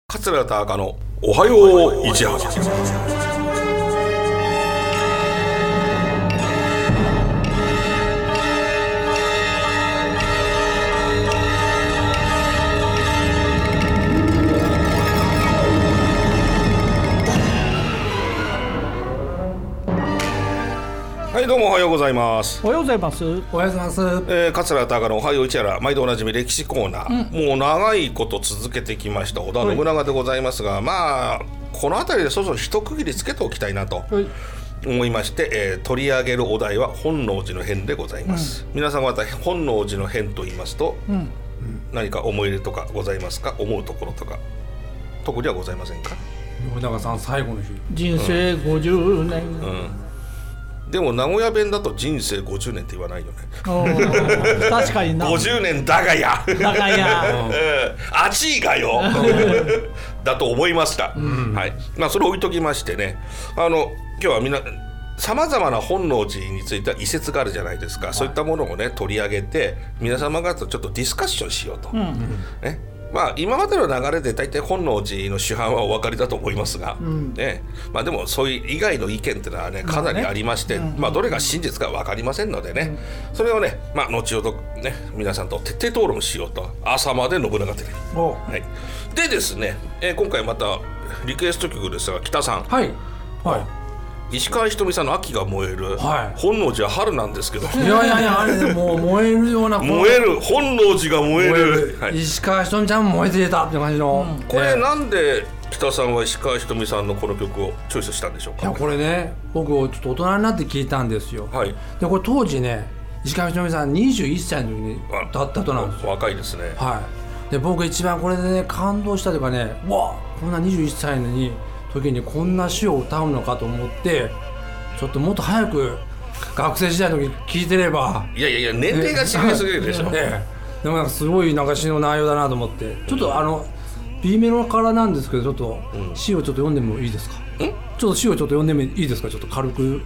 桂田中のおはよう市原。はい、どうもおはようございます。 おはようございます。 おはようございます。 桂田中のおはよう市原、毎度おなじみ歴史コーナー、もう長いこと続けてきました織田信長でございますが、まあこの辺りでそろそろ一区切りつけておきたいなと思いまして、取り上げるお題は本能寺の変でございます。皆さん方本能寺の変と言いますと、何か思い入れとかございますか？思うところとか特にはございませんか？ 信長さん最後の日、 人生50年、 でも名古屋弁だと人生50年って言わないよね。 確かにな。 50年だがやだがやあちいがよだと思いました、はい。まあそれを置いときましてね、今日はさまざまな本能寺については遺説があるじゃないですか、そういったものをね取り上げて皆様方とちょっとディスカッションしようと、ね。まあ、今までの流れで大体本能寺の主犯はお分かりだと思いますが、まあ、でもそういう以外の意見っていうのはねかなりありまして、どれが真実か分かりませんのでね、それをね、後ほどね皆さんと徹底討論しようと、朝まで信長テレビ、でですね、今回またリクエスト曲ですが、北さん、石川ひとみさんの秋が燃える、本能寺は春なんですけど、 いやあれでもう燃えるような燃える本能寺が燃える、 石川ひとみちゃんも燃えてたって感じの、 これなんで北さんは石川ひとみさんのこの曲をチョイスしたんでしょうか？ いやこれね、僕ちょっと大人になって聞いたんですよ、でこれ当時ね石川ひとみさん21歳の時に歌ったとなんですよ。 若いですね。 で僕一番これでね感動したというかね、わこんな21歳の時にこんな詩を歌うのかと思って、ちょっともっと早く学生時代の時聞いてれば、 いや年齢が違いすぎるでしょ、 でもなんかすごい詩の内容だなと思って、ちょっとB メロからなんですけど、ちょっと詩をちょっと読んでもいいですか？ちょっと詩をちょっと読んでもいいですか？ちょっと軽く、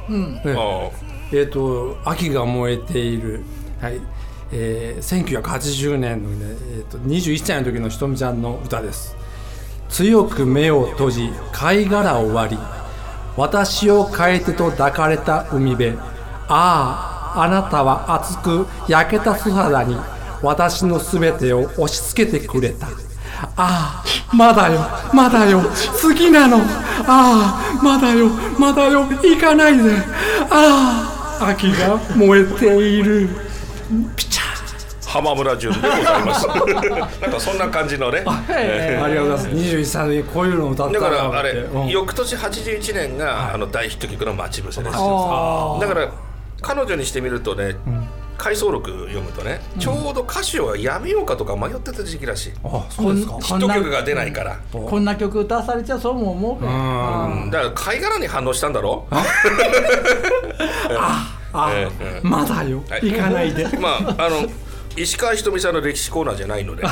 秋が燃えている、1980年のね、21歳の時のひとみちゃんの歌です。強く目を閉じ貝殻を割り、私を変えてと抱かれた海辺、あなたは熱く焼けた素肌に私のすべてを押し付けてくれた。まだよ好きなの、まだよ行かないで、秋が燃えている、ピチャー浜村淳でございますなんかそんな感じのね、 ありがとうございます。21歳の時こういうのを歌っただからあれ、翌年81年が大ヒット曲の待ち伏せです。だから彼女にしてみるとね、回想録読むとね、ちょうど歌手をやめようかとか迷ってた時期らしい。 そうですか。 ヒット曲が出ないから、 こんな曲歌わされちゃそうも思うだから貝殻に反応したんだろまだよ行かないで石川ひとみさんの歴史コーナーじゃないので、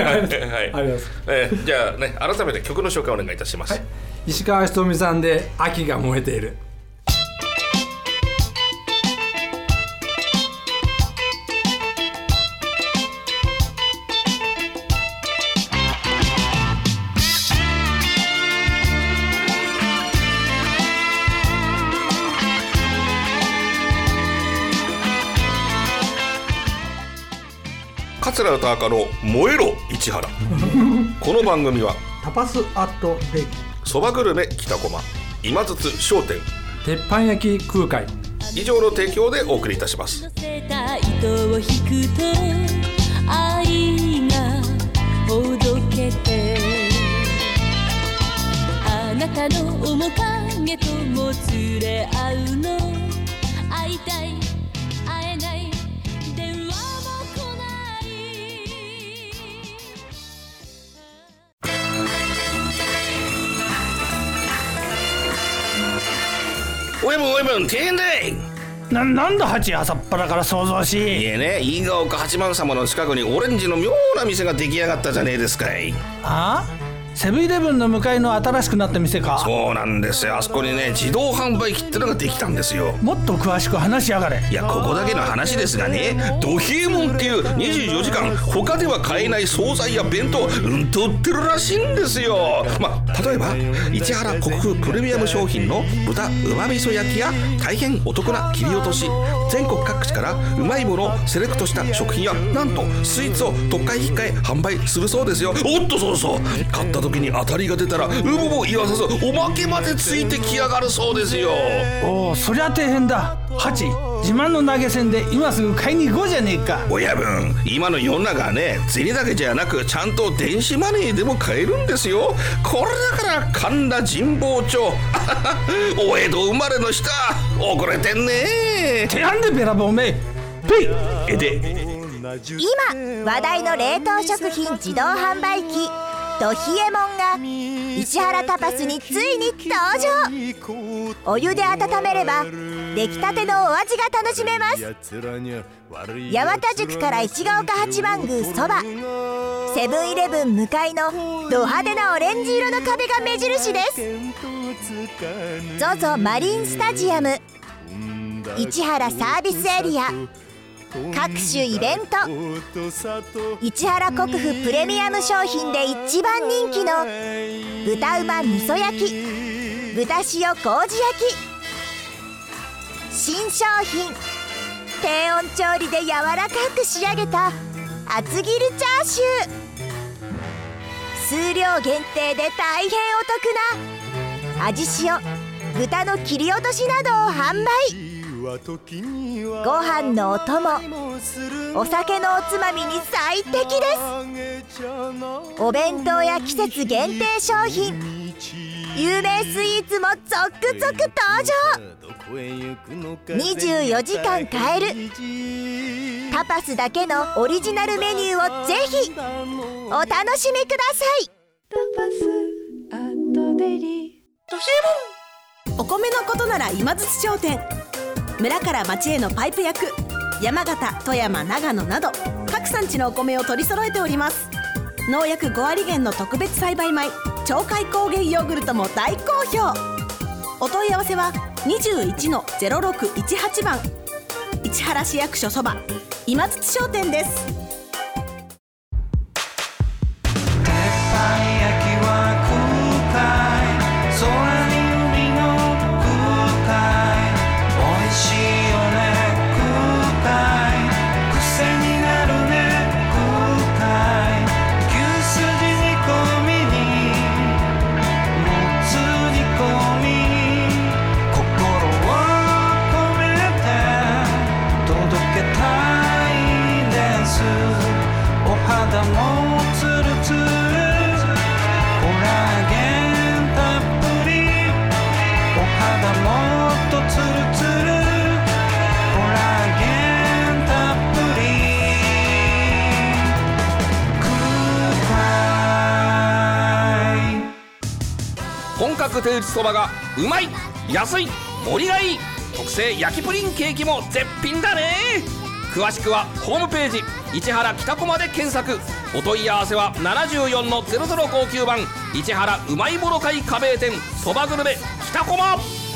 じゃあね、改めて曲の紹介をお願いいたします。 石川ひとみさんで秋が燃えている。 桂田中の燃えろ市原この番組はタパスアットベイそばグルメ北駒、今津津商店、 鉄板焼き空海以上の提供でお送りいたします。 乗せた糸を引くと愛がほどけて、あなたの面影とも連れ合うの、会いたい会えない電話も来ない。 おいもんてんだい。 なんだ八朝っぱらから想像し。 いえね、飯ヶ丘八幡様の近くにオレンジの妙な店が出来上がったじゃねえですかい。 セブンイレブンの向かいの新しくなった店か。 そうなんですよ。あそこにね自動販売機ってのができたんですよ。 もっと詳しく話しやがれ。 いやここだけの話ですがね、ド冷えもんっていう24時間他では買えない惣菜や弁当と売ってるらしいんですよ。例えば市原国風プレミアム商品の豚うま味噌焼きや大変お得な切り落とし、全国各地からうまいものをセレクトした食品やなんとスイーツを特価引き換え販売するそうですよ。おっとそう買った時に当たりが出たらうぼぼ言わさずおまけまでついてきやがるそうですよ。 おお、そりゃ大変だ。ハチ、自慢の投げ銭で今すぐ買いに行こうじゃねえか。 親分、今の世の中はね銭だけじゃなくちゃんと電子マネーでも買えるんですよ。これだから神田神保町お江戸生まれの人遅れてんね。 てやんでべらぼうめペイで今話題の冷凍食品自動販売機ド冷えもんが石原タパスについに登場。お湯で温めれば出来たてのお味が楽しめます。八幡宿から市ヶ丘八幡宮そば、セブンイレブン向かいのド派手なオレンジ色の壁が目印です。 ZOZO マリンスタジアム、市原サービスエリア、各種イベント、市原国府プレミアム商品で一番人気の豚うま味噌焼き、豚塩麹焼き、新商品低温調理で柔らかく仕上げた厚切りチャーシュー、数量限定で大変お得な味塩豚の切り落としなどを販売。ご飯のお供、お酒のおつまみに最適です。お弁当や季節限定商品、有名スイーツも続々登場。24時間買えるタパスだけのオリジナルメニューをぜひお楽しみください。タパスアットデリお米のことなら今津商店、村から町へのパイプ役、山形、富山、長野など各産地のお米を取り揃えております。農薬5割減の特別栽培米鳥海高原ヨーグルトも大好評。お問い合わせは 21-0618 番市原市役所そば今津商店です。 本格手打ちそばがうまい、安い、盛りがいい、特製焼きプリンケーキも絶品だね。詳しくはホームページ市原北駒で検索。お問い合わせは 74-0059 番市原うまいもの会加盟店そばグルメ北駒。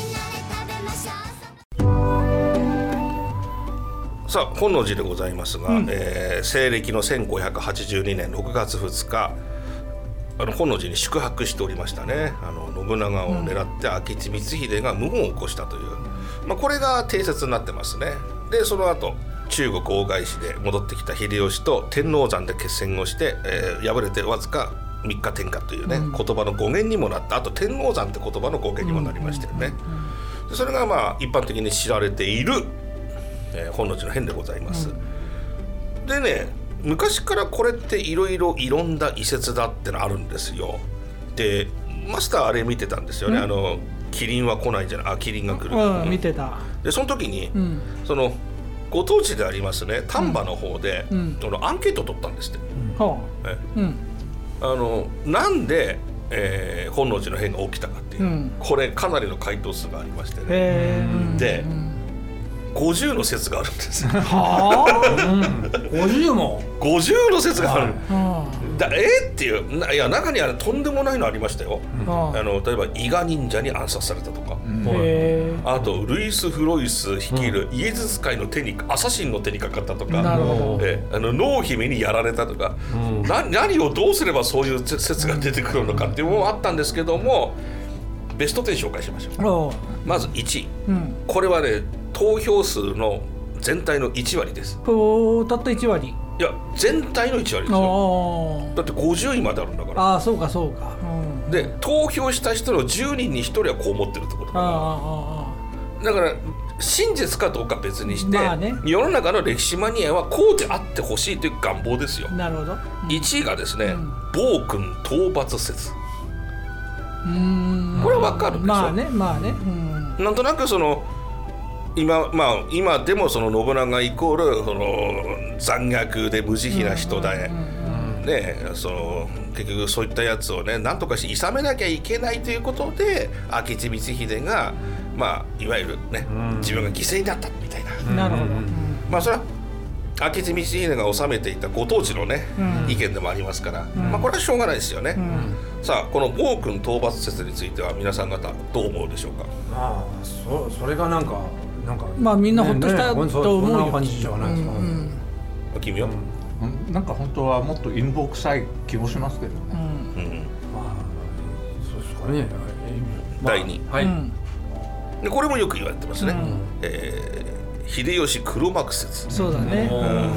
さあ本能寺でございますが、西暦の1582年6月2日本能寺に宿泊しておりましたね。信長を狙って明智光秀が謀反を起こしたという、これが定説になってますね。でその後中国大返しで戻ってきた秀吉と天王山で決戦をして、敗れてわずか3日天下というね、言葉の語源にもなった。あと天王山って言葉の語源にもなりましたよね。でそれが一般的に知られている、本能寺の変でございます。でね、昔からこれっていろんな遺説だってのあるんですよ。でマスターあれ見てたんですよね。キリンは来ないじゃない、キリンが来る、 見てた。でその時に、そのご当地でありますね丹波の方で、アンケートを取ったんですって、なんで、本能寺の変が起きたかっていう、これかなりの回答数がありましてね、で50の説があるんです。 はあ、50も 50の説がある。 っていういや中にはとんでもないのありましたよ、例えば伊賀忍者に暗殺されたとか、あとルイス・フロイス率いるイエズス会のアサシンの手にかかったとか、濃姫にやられたとか、何をどうすればそういう説が出てくるのかっていうのもあったんですけども、ベスト10紹介しましょう。まず1位、これはね投票数の全体の1割です。 たった1割。 いや全体の1割ですよ。だって50位まであるんだから。 そうかそうか、 で投票した人の10人に1人はこう思ってるってことだから。だから真実かどうか別にして、世の中の歴史マニアはこうであってほしいという願望ですよ。 なるほど。 1位がですね、暴君討伐説。これは分かるでしょ。 まあね、 なんとなくその今でもその信長イコールその残虐で無慈悲な人で、その結局そういったやつをね何とかして諌めなきゃいけないということで明智光秀がいわゆるね、自分が犠牲になったみたいな。 なるほど。 それは明智光秀が治めていたご当地のね、意見でもありますから、これはしょうがないですよね。さあこの暴君討伐説については皆さん方どう思うでしょうか。 それがなんかみんなほっとしたと思うよ。 こんな感じじゃないですか。 君はなんか本当はもっと陰謀臭い気もしますけどね。 そうですかね。 第2位、でこれもよく言われてますね。秀吉黒幕説。 そうだね。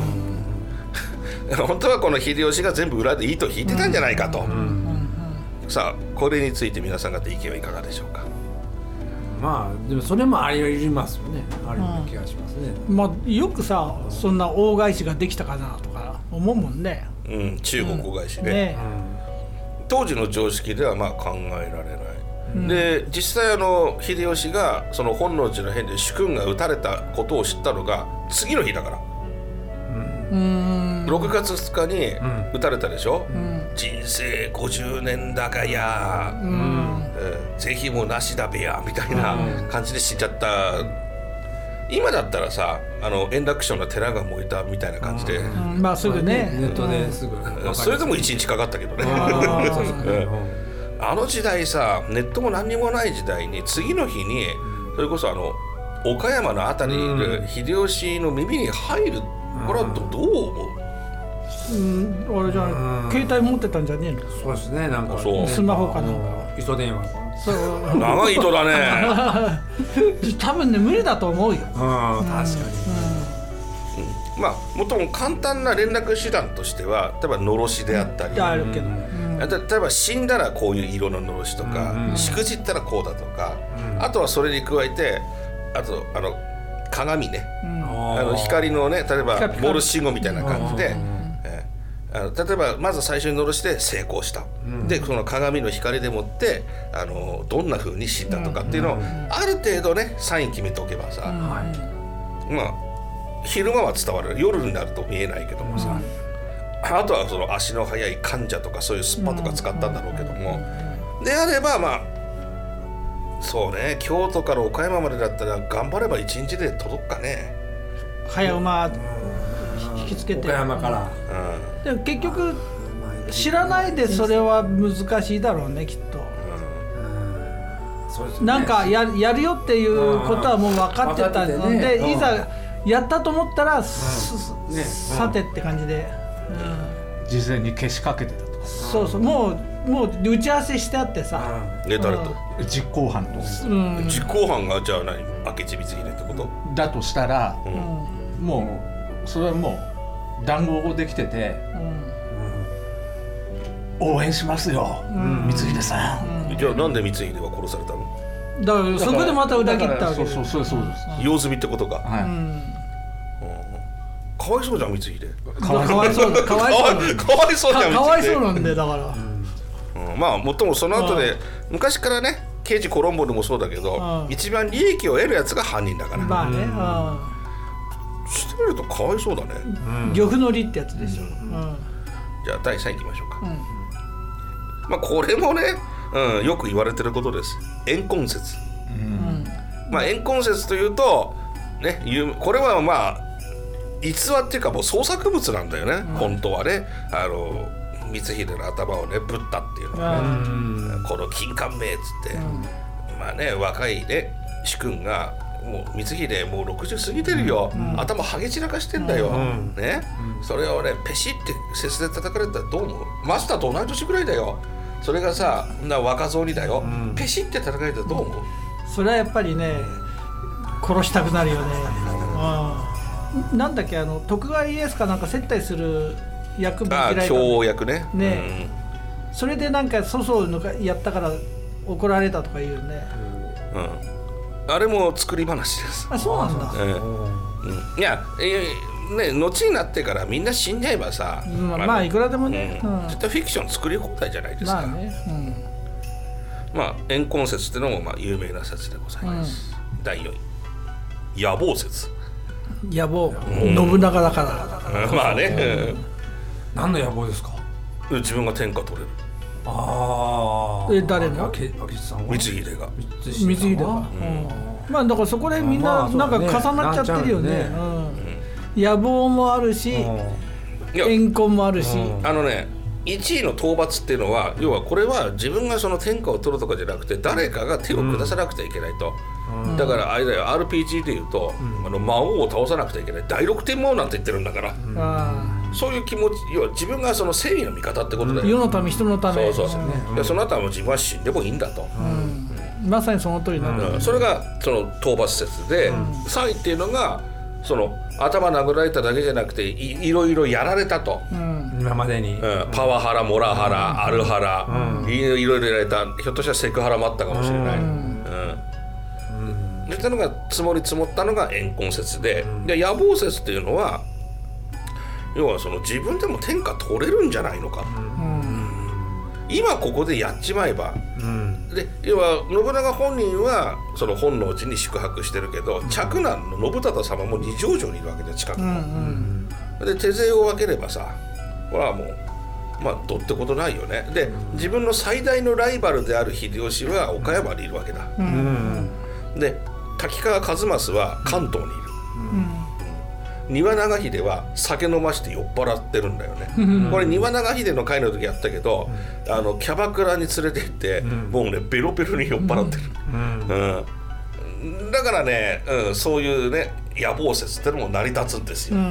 本当はこの秀吉が全部裏で糸を引いてたんじゃないかと。さあこれについて皆さん方意見はいかがでしょうか。 でもそれもありますよね。あるような気がしますね。 よくさそんな大返しができたかなとか思うもんね。 中国大返しね。当時の常識では考えられない。で実際秀吉がその本能寺の変で主君が討たれたことを知ったのが次の日だから。6月2日に撃たれたでしょ。人生50年だがや、是非もなしだべやみたいな感じで死んじゃった。今だったらさ円楽師匠の寺が燃えたみたいな感じで、 すぐねネットですぐそれでも1日かかったけどね。あの時代さネットも何にもない時代に次の日にそれこそ岡山のあたりにいる秀吉の耳に入る。これはどう思う？ あれじゃない、携帯持ってたんじゃねえの？ そうですね。なんかスマホかなんか糸電話か。 長い糸だね。 多分ね無理だと思うよ。 確かに。もっとも簡単な連絡手段としては例えばのろしであったり、 あるけど、 例えば死んだらこういう色ののろしとか、しくじったらこうだとか、あとはそれに加えてあと鏡ね、光のね例えばモールス信号みたいな感じで、例えばまず最初にのろして成功した、でその鏡の光でもってどんな風に死んだとかっていうのをある程度ねサイン決めておけばさ、昼間は伝わる、夜になると見えないけどもさ、あとはその足の速い患者とかそういうスッパとか使ったんだろうけども、であればそうね、京都から岡山までだったら頑張れば1日で届くかね。 早馬引きつけて岡山から、 でも結局知らないでそれは難しいだろうねきっと。なんかやるよっていうことはもう分かってたので、いざやったと思ったらさてって感じで、 事前にけしかけてたとか。 そうもう打ち合わせしてあってさ、 誰と実行犯と、 実行犯がじゃあ何明智光秀ってことだとしたら、もうそれはもう談合できてて、応援しますよ、光秀さん。 じゃあなんで光秀は殺されたの？ だからそこでまた裏切ったわけです。 そうです。 用済みってことか。かわいそうじゃん光秀。 かわいそうかわいそうじゃん。 かわいそうなんでだから。 もっともその後で昔からね刑事コロンボでもそうだけど、一番利益を得るやつが犯人だから。してみるとかわいそうだね。 漁夫の利ってやつでしょ。 じゃあ第3位いきましょうか。これもね、よく言われてることです。怨恨説。怨恨説というとね、これは逸話っていうかもう創作物なんだよね、本当はね。 光秀の頭をねぶったっていうのがね、この金冠名っつって、まあね若いね主君がもう光秀もう60過ぎてるよ、頭ハゲ散らかしてんだよ、ね、それをねペシって節で叩かれたらどう思う？マスターと同じ年ぐらいだよ。それがさ若造にだよ、ペシって叩かれたらどう思う？それはやっぱりね殺したくなるよね。なんだっけ徳川家康かなんか接待する役も嫌いだ、ね、 強役ね。 ね、それでなんか粗相のやったから怒られたとか言うね。 あれも作り話です。 あ、そうなんだ。 いや、ね、後になってからみんな死んじゃえばさ、 まあいくらでもね、 絶対フィクション作り放題じゃないですか。まあね、まあ怨恨説っていうのもまあ有名な説でございます。第4位、野望説。 野望、信長だから。 まあね。 何の野望ですか？ 自分が天下取れる。 誰の？ 光秀が。 光秀が。まあだからそこでみんななんか重なっちゃってるよね。野望もあるし、怨恨もあるし。 ね、1位の討伐っていうのは要はこれは自分がその天下を取るとかじゃなくて誰かが手を下さなくてはいけないと。だからあれだよ RPG でいうと、魔王を倒さなくてはいけない第6天魔王なんて言ってるんだから、そういう気持ち、要は自分がその正義の味方ってことだよ。 世のため人のため。 そう、でその後はもう自分は死んでもいいんだと、 まさにその通りなんだ、 それがその討伐説で、3位っていうのがその頭殴られただけじゃなくて いろいろやられたと、 今までに、 パワハラモラハラ、アルハラ、いろいろやられた、ひょっとしたらセクハラもあったかもしれない、そういったのが積もり積もったのが怨恨説で、野望説っていうのは要はその自分でも天下取れるんじゃないのか、今ここでやっちまえば、で要は信長本人はその本能寺に宿泊してるけど、嫡男の信忠様も二条城にいるわけで近くに、で手勢を分ければさ、これはもうまあどうってことないよね。で自分の最大のライバルである秀吉は岡山にいるわけだ、で滝川一益は関東にいる、丹羽長秀は酒飲まして酔っ払ってるんだよね、これ丹羽長秀の会の時やったけど、キャバクラに連れて行って、もうねベロベロに酔っ払ってる、だからね、そういうね野望説ってのも成り立つんですよ、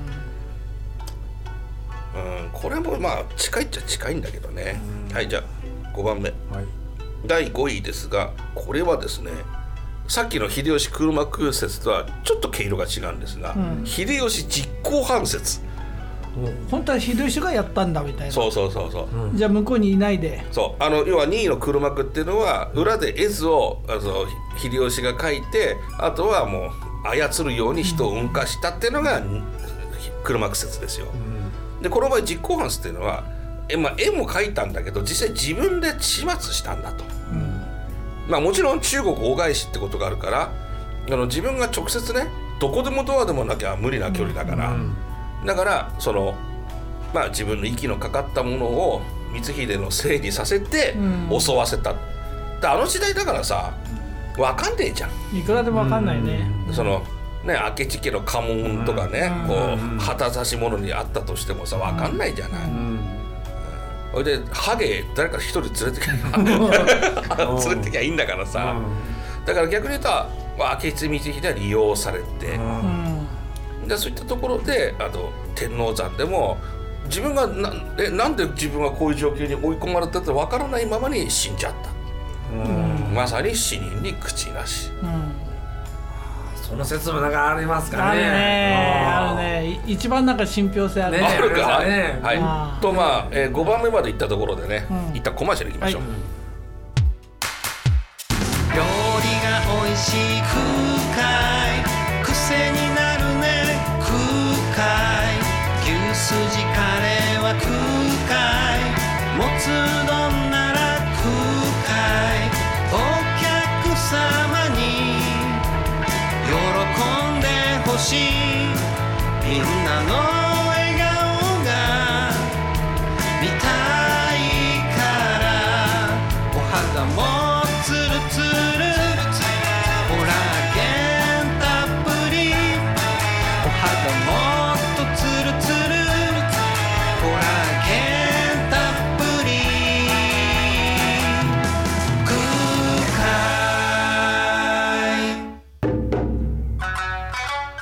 これもまあ近いっちゃ近いんだけどね、はい、じゃあ5番目、第5位ですが、これはですねさっきの秀吉黒幕説とはちょっと毛色が違うんですが、秀吉実行犯説。 本当は秀吉がやったんだみたいな。 そう、 じゃあ向こうにいないで。 そう要は2位の黒幕っていうのは裏で絵図を秀吉が描いて、あとはもう操るように人を動かしたっていうのが黒幕説ですよ、でこの場合実行犯説っていうのは絵も描いたんだけど実際自分で始末したんだと、まあ、もちろん中国大返しってことがあるから自分が直接ねどこでもドアでもなきゃ無理な距離だから、だからまあ、自分の息のかかったものを光秀のせいにさせて襲わせた、で時代だからさ分かんねえじゃん、 いくらでも分かんないね、 ね、明智家の家紋とかね、こう旗差し物にあったとしてもさ分かんないじゃない、それでハゲ誰か一人連れてきゃいいんだからさ、だから逆に言うと明智光秀は利用されて、でそういったところで天王山でも自分がなんで自分がこういう状況に追い込まれたって分からないままに死んじゃった、まさに死人に口なし、 その説もなんかありますかね。 あるね。一番なんか信憑性あるね。 あるか。はい。とまあ5番目まで行ったところでね、一旦コマーシャル行きましょう。 料理が美味しい空海、癖になるね空海、牛すじカレーは空海、もつ丼なら空海、お客様に喜んでほしい、みんなの笑顔が見たいから、お肌もツルツルコラーゲン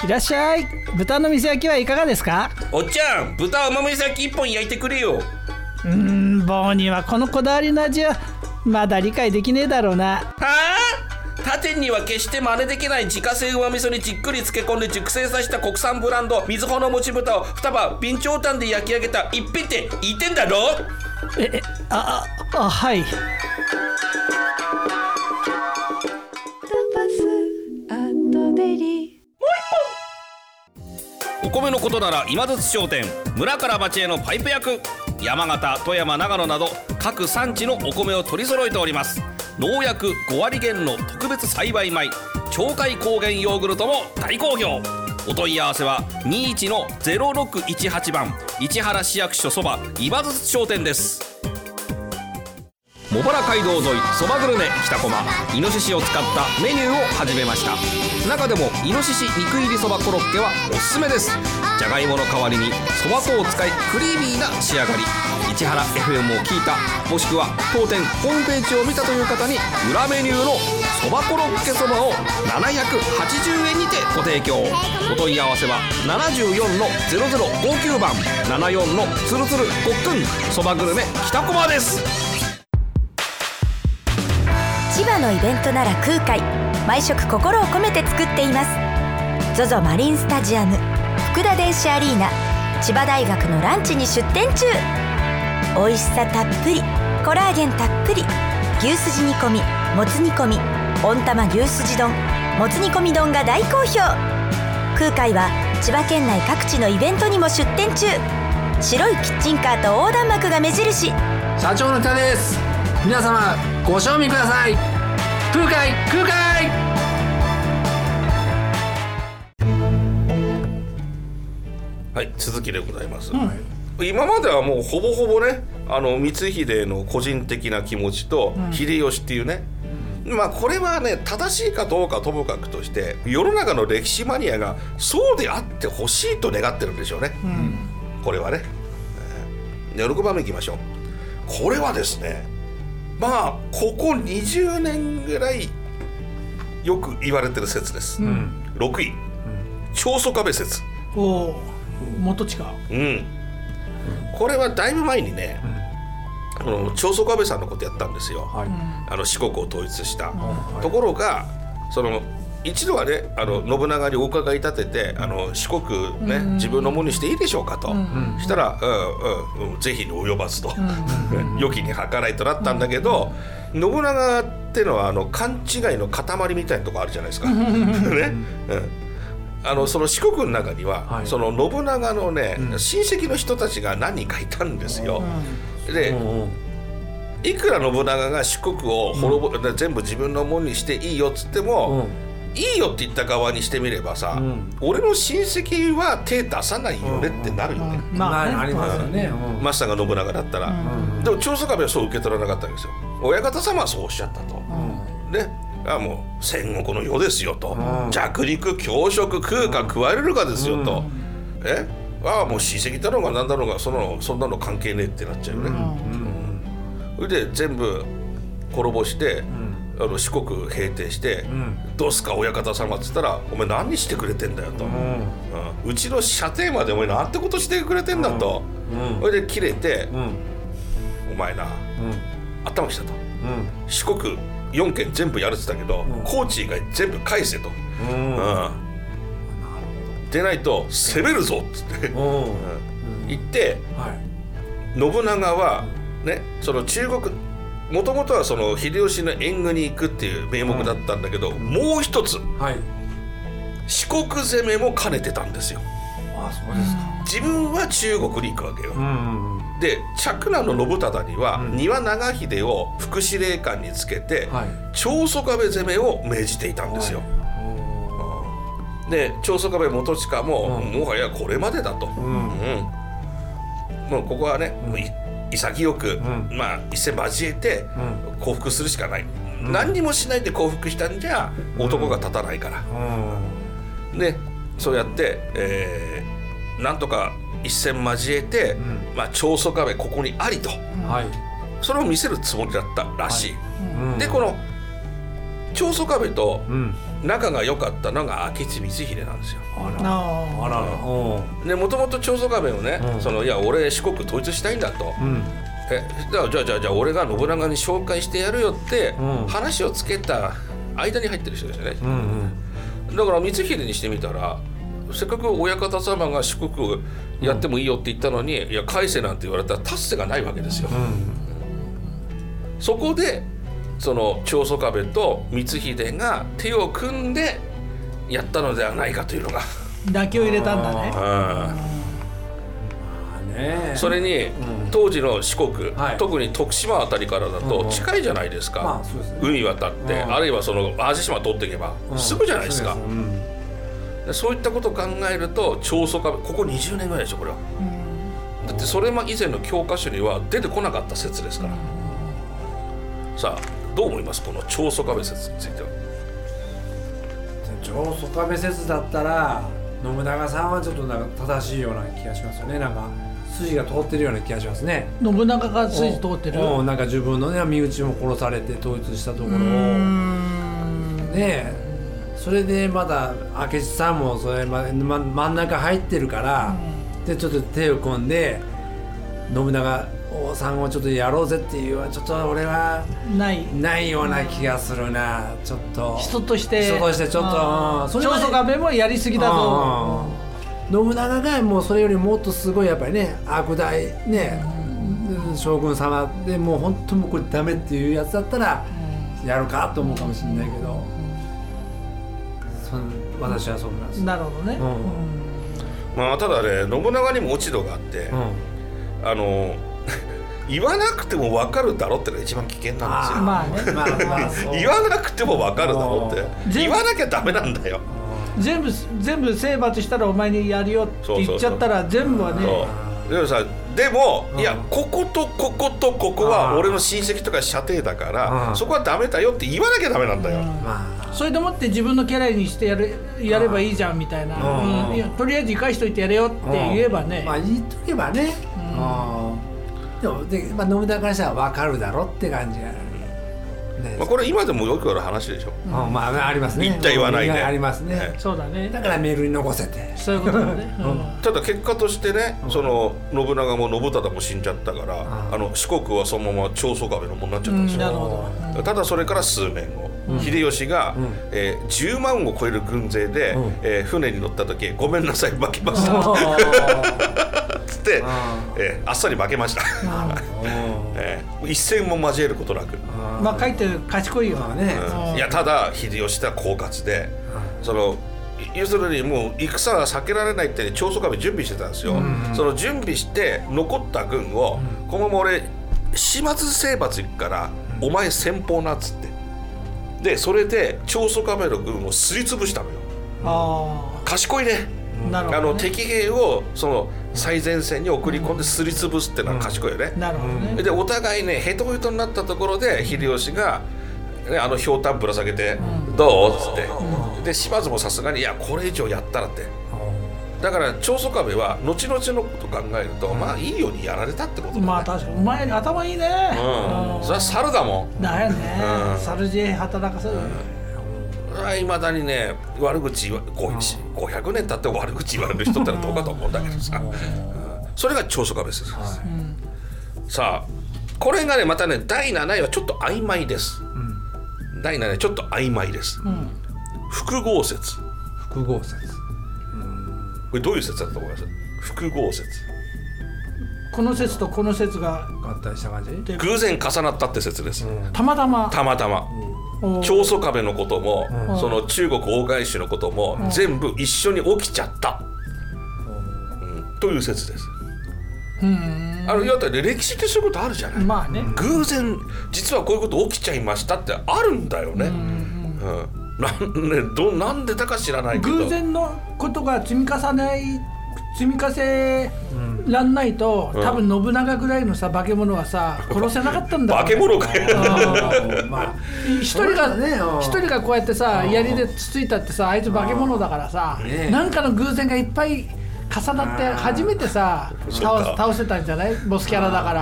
いらっしゃい。豚の水焼きはいかがですか？ おっちゃん、豚甘水焼き1本焼いてくれよ。 棒にはこのこだわりの味はまだ理解できねえだろうな。 はあ？他店には決して真似できない自家製上味噌にじっくり漬け込んで熟成させた国産ブランド瑞穂のもち豚を2羽備長炭で焼き上げた一品って言ってんだろ。 はい。 お米のことなら今津商店、村から町へのパイプ役。山形、富山、長野など各産地のお米を取り揃えております。農薬5割減の特別栽培米鳥海高原ヨーグルトも大好評。お問い合わせは21-0618番市原市役所そば今津商店です。茂原街道沿いそばグルメ北駒、イノシシを使ったメニューを始めました。中でもイノシシ肉入りそばコロッケはおすすめです。じゃがいもの代わりにそば粉を使いクリーミーな仕上がり。市原 FM を聞いた、もしくは当店ホームページを見たという方に裏メニューのそばコロッケそばを780円にてご提供。お問い合わせは74-0059番74のつるつるごっくんそばグルメ北駒です。 千葉のイベントなら空海、毎食心を込めて作っています。 ZOZO マリンスタジアム、福田電子アリーナ、千葉大学のランチに出店中。美味しさたっぷり、コラーゲンたっぷり、牛すじ煮込み、もつ煮込み、温玉牛すじ丼、もつ煮込み丼が大好評。空海は千葉県内各地のイベントにも出店中。白いキッチンカーと横断幕が目印。 社長の田です。皆様ご賞味ください。空海空海。 はい、続きでございます。今まではもうほぼほぼね、光秀の個人的な気持ちと秀吉っていうね、まあこれはね正しいかどうかともかくとして、世の中の歴史マニアがそうであってほしいと願ってるんでしょうね。これはね、6番目いきましょう。これはですね、まあここ20年ぐらいよく言われてる説です。6位、長宗我部説。 元近。 これはだいぶ前にね、長宗我部さんのことやったんですよ。四国を統一した。ところが一度はね、信長にお伺い立てて、四国ね、自分のものにしていいでしょうかと、したら、ぜひに及ばずと良きに計らいとなったんだけど、信長ってのは勘違いの塊みたいなとこあるじゃないですかね。その四国の中には、その信長のね、親戚の人たちが何人かいたんですよ。で、いくら信長が四国を全部自分のものにしていいよっつっても、いいよって言った側にしてみればさ、俺の親戚は手出さないよねってなるよね。 ありますよね。 マスターが信長だったら。でも長宗我部はそう受け取らなかったんですよ。親方様はそうおっしゃったと。で、もう戦国の世ですよと、弱肉強食、食うか食われるかですよと、もう親戚だろうが何だろうがそんなの関係ねえってなっちゃうよね。それで全部滅ぼして、四国平定して、どうすか親方様っつったら、お前何してくれてんだよと、うちの射程までお前なんてことしてくれてんだと、それで切れて、お前な、頭きたと、四国4県全部やるって言ったけど、高知以外全部返せと、でないと攻めるぞっつって言って、信長はね、その中国もともとはその秀吉の援軍に行くっていう名目だったんだけど、もう一つ、四国攻めも兼ねてたんですよ。 そうですか。 自分は中国に行くわけよ。で、嫡男の信忠には丹羽長秀を副司令官につけて、長宗我部攻めを命じていたんですよ。で、長宗我部元親も、もはやこれまでだと、もうここはね、潔く、一戦交えて降伏するしかない。何にもしないで降伏したんじゃ男が立たないから。で、そうやって、なんとか一戦交えて、長宗我部ここにありと、それを見せるつもりだったらしい。で、この長宗我部と仲が良かったのが明智光秀なんですよ。 あらら。 でもともと長宗我部をね、いや俺四国統一したいんだと、じゃあ俺が信長に紹介してやるよって話をつけた間に入ってる人ですよね。だから光秀にしてみたら、せっかく親方様が四国をやってもいいよって言ったのに、いや返せなんて言われたら達成がないわけですよ。そこでその長宗我部と光秀が手を組んでやったのではないかというのが妥協入れたんだね。 それに当時の四国、特に徳島あたりからだと近いじゃないですか。海渡ってあるいはその淡路島通っていけばすぐじゃないですか。そういったことを考えると長宗我部ここ20年ぐらいでしょこれは。だってそれ以前の教科書には出てこなかった説ですから。さあどう思いますこの長宗我部説については。 長宗我部説だったら信長さんはちょっとなんか正しいような気がしますよね。なんか筋が通ってるような気がしますね。 信長が筋通ってる。 なんか自分のね身内も殺されて統一したところをね、それでまた明智さんもそれ真ん中入ってるから、でちょっと手を組んで信長さんをちょっとやろうぜっていうはちょっと俺はないような気がするな。ちょっと人としてちょっと長宗我部もやりすぎだと。 信長がもうそれよりもっとすごいやっぱりね悪大ね、将軍様でもう本当もうこれダメっていうやつだったらやるかと思うかもしれないけど、私はそう思います。 なるほどね。 まあただね信長にも落ち度があって、言わなくても分かるだろってのが一番危険なんですよ。言わなくても分かるだろって言わなきゃダメなんだよ。 全部征伐したらお前にやるよって言っちゃったら全部はね。 でもいやこことこことここは俺の親戚とか射程だからそこはダメだよって言わなきゃダメなんだよ。 それでもって自分のキャラにしてやればいいじゃんみたいな、とりあえず生かしといてやれよって言えばね、 言っとけばね。でも信長からしたら分かるだろって感じがこれ今でもよくある話でしょ。 ありますね。 言った言わないでありますね。 そうだね。 だからメールに残せてそういうことだね。 ただ結果としてね、その信長も信忠も死んじゃったから四国はそのまま長宗我部のものになっちゃったんですよ。ただそれから数年後秀吉が10万を超える軍勢で船に乗った時ごめんなさい負けましたつってあっさり負けました。一戦も交えることなく。 書いて賢いよね。 いやただ秀吉は狡猾で、要するにもう戦は避けられないって長宗我部準備してたんですよ。その準備して残った軍をこのまま俺島津征伐行くからお前先鋒なっつってでそれで長宗我部の軍をすりつぶしたのよ。賢いね。敵兵をその最前線に送り込んですりつぶすってのは賢いよね。 なるほどね。 でお互いねヘトヘトになったところで秀吉が、ひょうたんぶら下げて、どうっつって、で島津もさすがにいやこれ以上やったらって、だから長宗我部は後々のこと考えると、いいようにやられたってことだね。 確かにお前頭いいね。 それは猿だもん。 だよね。猿知恵働かせる。 いまだにね悪口500年経って悪口言われる人ってのはどうかと思うんだけどさ、それが長宗我部です。さあこれがねまたね第7位はちょっと曖昧です。第7位はちょっと曖昧です。複合説。 複合説。 これどういう説だと思います？複合説。 この説とこの説が合体した感じ？ 偶然重なったって説です。 たまたま。 長宗我部のことも、その中国大返しのことも、全部一緒に起きちゃった、という説です。いわゆる歴史ってそういうことあるじゃない。偶然実はこういうこと起きちゃいましたってあるんだよね。なんでだか知らないけど偶然のことが積み重ねらんないと、多分信長ぐらいのさ化け物はさ殺せなかったんだ。 化け物かよ。 一人がこうやってさ槍でつついたってさあいつ化け物だからさ、なんかの偶然がいっぱい重なって初めてさ倒せたんじゃない？ボスキャラだから。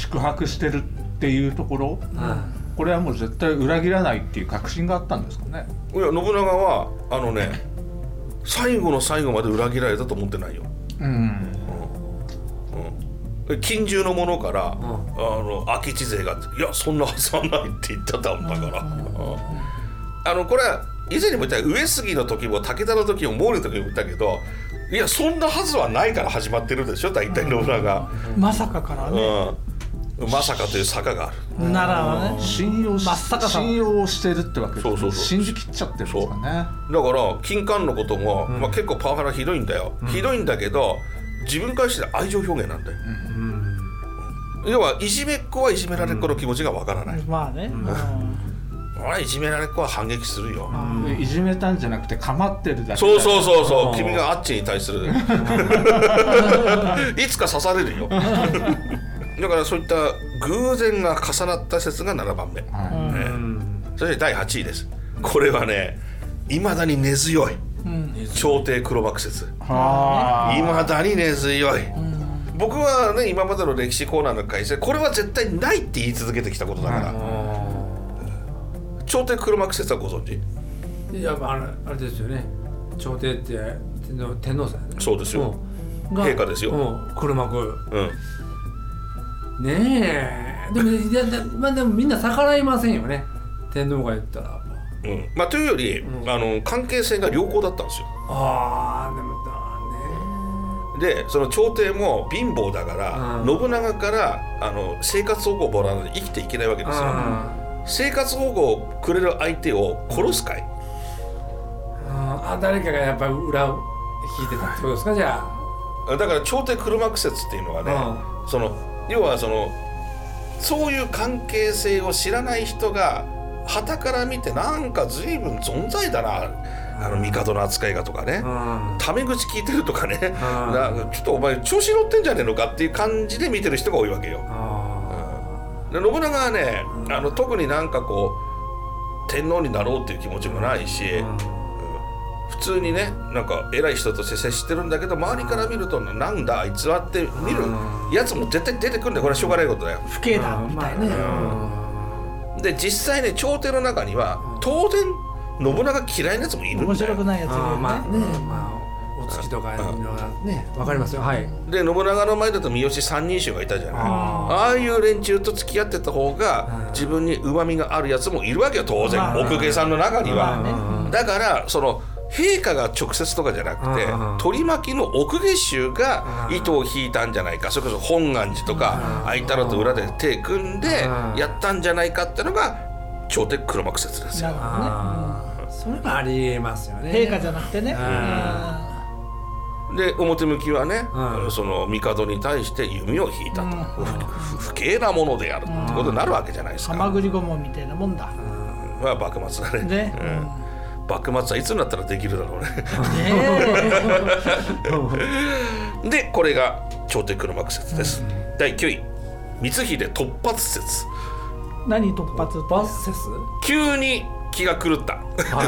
そもそもその少ない人数で宿泊してるっていうところこれはもう絶対裏切らないっていう確信があったんですかね。 いや信長は最後の最後まで裏切られたと思ってないよ。近習の者から、明智勢がいやそんなはずはないって言ってたんだから、これは以前にも言った上杉の時も武田の時も毛利の時も言ったけど、いやそんなはずはないから始まってるでしょ大体信長、 まさかからね、 まさかという坂がある。 ならね、 信用してるってわけですね。信じきっちゃってるんですかね。 だから金冠のことも、結構パワハラひどいんだよ、ひどいんだけど自分からして愛情表現なんだよ、要はいじめっ子はいじめられっ子の気持ちがわからない、 まあね、 いじめられっ子は反撃するよ、 いじめたんじゃなくて構ってるだけ。 そう君があっちに対するいつか刺されるよだからそういった偶然が重なった説が7番目、そして第8位です。これはねいまだに根強い、朝廷黒幕説、いまだに根強い、僕はね今までの歴史コーナーの改正これは絶対ないって言い続けてきたことだから、朝廷黒幕説はご存知？ いやあれですよね、朝廷って天皇さん、ね、 そうですよ、陛下ですよ、 黒幕、ねえでもみんな逆らいませんよね、天皇が言ったら、 というより、関係性が良好だったんですよ。でその朝廷も貧乏だから、信長から生活保護をもらわないと生きていけないわけですよ、生活保護をくれる相手を殺すかい、 誰かがやっぱり裏を引いてたってことですか、じゃあ。だから朝廷黒幕説っていうのはね、要はそういう関係性を知らない人が傍から見てなんか随分存在だな、帝の扱いがとかね、タメ口聞いてるとかね、ちょっとお前調子乗ってんじゃねえのかっていう感じで見てる人が多いわけよ。で信長はね特になんかこう天皇になろうっていう気持ちもないし、普通にねなんか偉い人として接してるんだけど、周りから見るとなんだあいつはって見るやつも絶対出てくるんだよ。これはしょうがないことだよ。 不敬だみたいね。 で実際ね朝廷の中には当然信長嫌いなやつもいるんだよ。 面白くないやつがいるね。 お月とかねわかりますよ。はい。 で信長の前だと三好三人衆がいたじゃない。ああいう連中と付き合ってた方が自分に旨味があるやつもいるわけよ当然、奥家さんの中には、だからその陛下が直接とかじゃなくて、取り巻きの奥下衆が糸を引いたんじゃないか、それこそ本願寺とかあいたのと裏で手組んでやったんじゃないかってのが朝廷黒幕説ですよ。 それもありえますよね。 陛下じゃなくてね。 で表向きはね、その帝に対して弓を引いたと、不敬なものであるってことになるわけじゃないですか。 はまぐり顧問みたいなもんだ。 幕末だね。幕末はいつになったらできるだろうね。でこれが朝廷黒幕説です。第9位光秀突発説。 何突発説？ 急に気が狂った。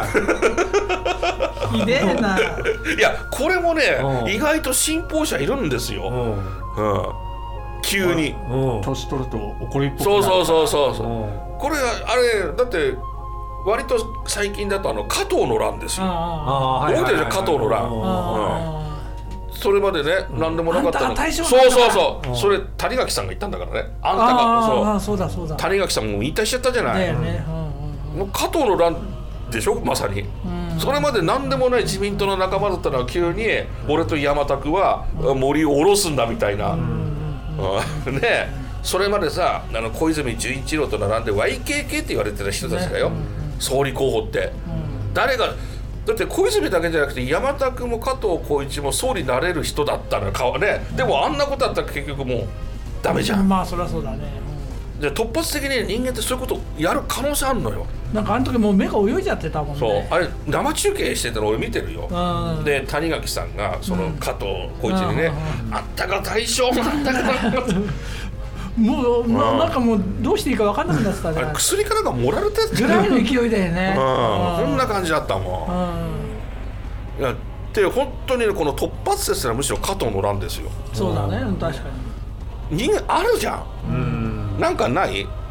ひでえな。 いやこれもね意外と信奉者いるんですよ。急に年取ると怒りっぽくなる。 そうこれあれだって割と最近だと加藤の乱ですよ。覚えてるでしょ加藤の乱。それまでね何でもなかったの。そうそれ谷垣さんが言ったんだからね。あんたがそうだ谷垣さんも引退しちゃったじゃない。もう加藤の乱でしょまさに。それまで何でもない自民党の仲間だったのは急に俺と山田君は森を下ろすんだみたいな。ねそれまでさ小泉純一郎と並んで YKK って言われてた人たちだよ、総理候補って、誰がだって小泉だけじゃなくて山田君も加藤浩一も総理になれる人だったのよね。でもあんなことだったら結局もうダメじゃん。 まあそりゃそうだね。 で突発的に人間ってそういうことやる可能性あるのよ。 なんかあの時もう目が泳いじゃってたもんね。 そうあれ生中継してたの俺見てるよ。で谷垣さんがその加藤浩一にね、あんたが大将なんだからもうなんかもうどうしていいか分かんなくなってたね。 薬かなんかもられたやつぐらいの勢いだよね。 こんな感じだったもん。いやで本当にこの突発説はむしろ加藤の乱ですよ。 そうだね確かに。 人間あるじゃん。なんかない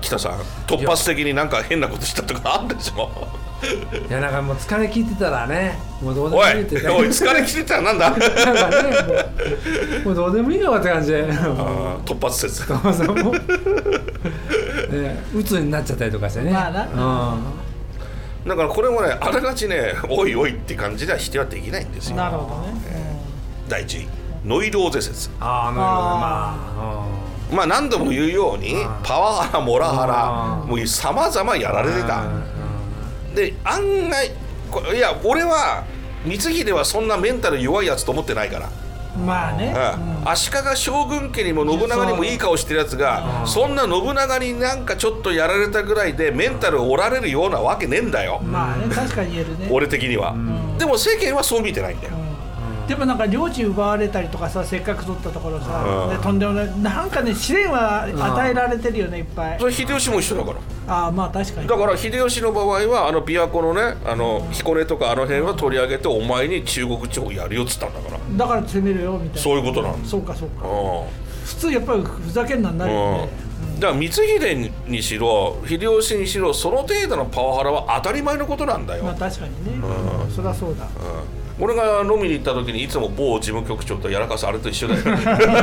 北さん突発的になんか変なことしたとかあるでしょ。 いやなんかもう疲れ切ってたらね、もうどうでおいもいいっておい疲れ切ってたらなんだなんかねもうどうでもいいのかって感じで突発説もうね鬱になっちゃったりとかしてね。 まあなだからこれもねあらがちねおいおいって感じでは否定はできないんですよ。 なるほどね。 第1位ノイローゼ説。 ああまあ何度も言うようにパワハラモラハラもう様々やられてた。で案外いや俺は光秀はそんなメンタル弱いやつと思ってないから。 まあね。 足利将軍家にも信長にもいい顔してるやつがそんな信長になんかちょっとやられたぐらいでメンタル折られるようなわけねえんだよ。 まあね、確かに言えるね。 俺的には。でも世間はそう見てないんだよ。 でもなんか領地奪われたりとかさ、せっかく取ったところさ、でとんでもないなんかね試練は与えられてるよね、いっぱい。 それ秀吉も一緒だから。 ああまあ確かに。 だから秀吉の場合は琵琶湖のね彦根とかあの辺は取り上げてお前に中国地方やるよっつったんだから。 だから攻めるよみたいな。 そういうことなんです。 そうかそうか。普通やっぱりふざけんなになるよね。 だから光秀にしろ秀吉にしろその程度のパワハラは当たり前のことなんだよ。 まあ確かにね。そりゃそうだ。 俺が飲みに行った時にいつも某事務局長とやらかすあれと一緒だよだ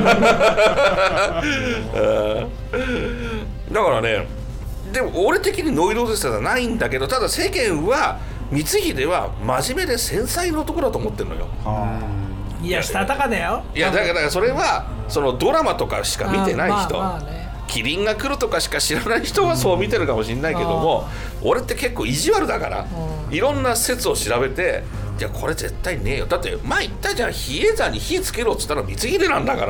からね、でも俺的にノイローゼ説はないんだけど、ただ世間は光秀は真面目で繊細な男だと思ってるのよ。 いやしたたかだよ。 いやだからそれはそのドラマとかしか見てない人、 まあね、 キリンが来るとかしか知らない人はそう見てるかもしれないけども、俺って結構意地悪だからいろんな説を調べて、いやこれ絶対ねえよ、だって前言ったじゃん、比叡山に火つけろっつったら光秀なんだから。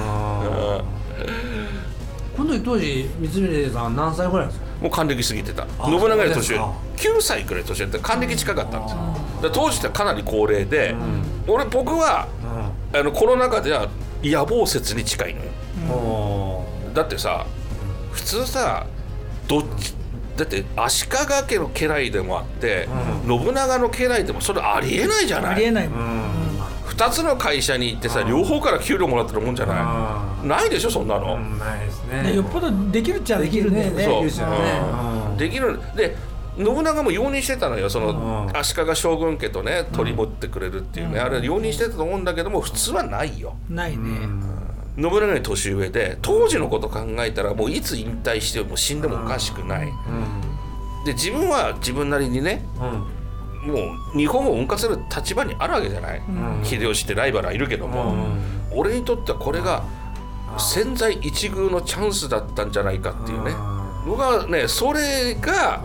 この当時光秀さん何歳ぐらいですか？ もう還暦過ぎてた。信長より年上、9歳くらい年上って還暦近かったんですよ。で当時ってかなり高齢で、僕はこの中では野望説に近いのよ。だってさ普通さだって足利家の家来でもあって、信長の家来でもそれありえないじゃない。 ありえないもん。 2つの会社に行ってさ両方から給料もらってるもんじゃない。ないでしょそんなの。 ないですね。 よっぽどできるっちゃできるんだよね。 そうできる。で信長も容認してたのよ、その足利将軍家とね取り持ってくれるっていうね、あれ容認してたと思うんだけども普通はないよ。 ないね。 信長より年上で当時のこと考えたらもういつ引退しても死んでもおかしくない。で自分は自分なりにね、もう日本を動かせる立場にあるわけじゃない。秀吉ってライバルはいるけども、俺にとってはこれが千載一遇のチャンスだったんじゃないかっていうね。僕はねそれが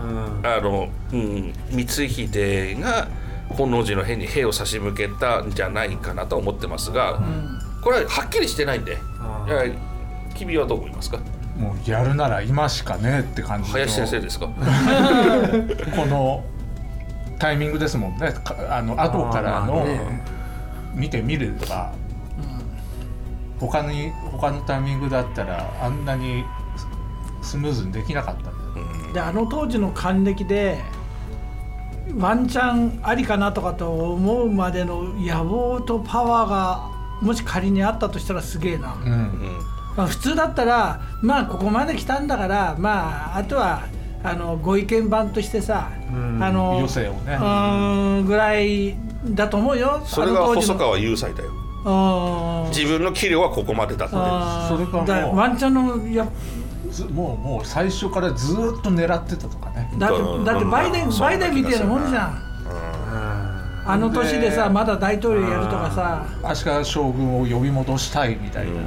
光秀が本能寺の変に兵を差し向けたんじゃないかなと思ってますが、これははっきりしてないんで、君はどう思いますか？ もうやるなら今しかねって感じの林先生ですか？ このタイミングですもんね。後からの見てみれば、他のタイミングだったらあんなにスムーズにできなかったんだよ。 で当時の還暦でワンチャンありかなとかと思うまでの野望とパワーがもし仮にあったとしたらすげえな。普通だったらまあここまで来たんだからまああとはご意見番としてさ、 余生をねぐらいだと思うよ。 それが細川雄斎だよ。自分の器量はここまでだって。 それかもうワンチャンのもう最初からずっと狙ってたとかね。 だってバイデンみたいなもんじゃん。あの年でさまだ大統領やるとかさ、 足利将軍を呼び戻したいみたいな。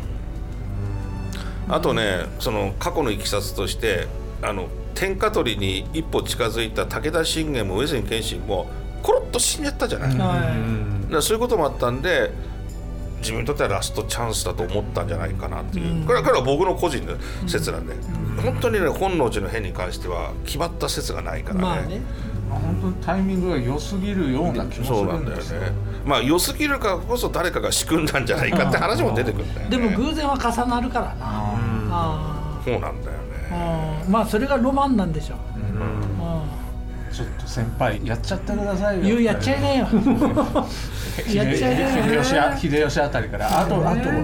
あとねその過去のいきさつとして天下取りに一歩近づいた武田信玄も上杉謙信もコロッと死んじゃったじゃない。だからそういうこともあったんで自分にとってはラストチャンスだと思ったんじゃないかなっていう、これは僕の個人の説なんで、本当にね本能寺の変に関しては決まった説がないからね。 本当にタイミングが良すぎるような気もするんですよ。 そうなんだよね。まあ良すぎるからこそ誰かが仕組んだんじゃないかって話も出てくるんだよね。 でも偶然は重なるからな。 そうなんだよね。 まあそれがロマンなんでしょう。 ちょっと先輩やっちゃってくださいよ。 やっちゃいなよ。やっちゃいなよ。 秀吉あたりからあと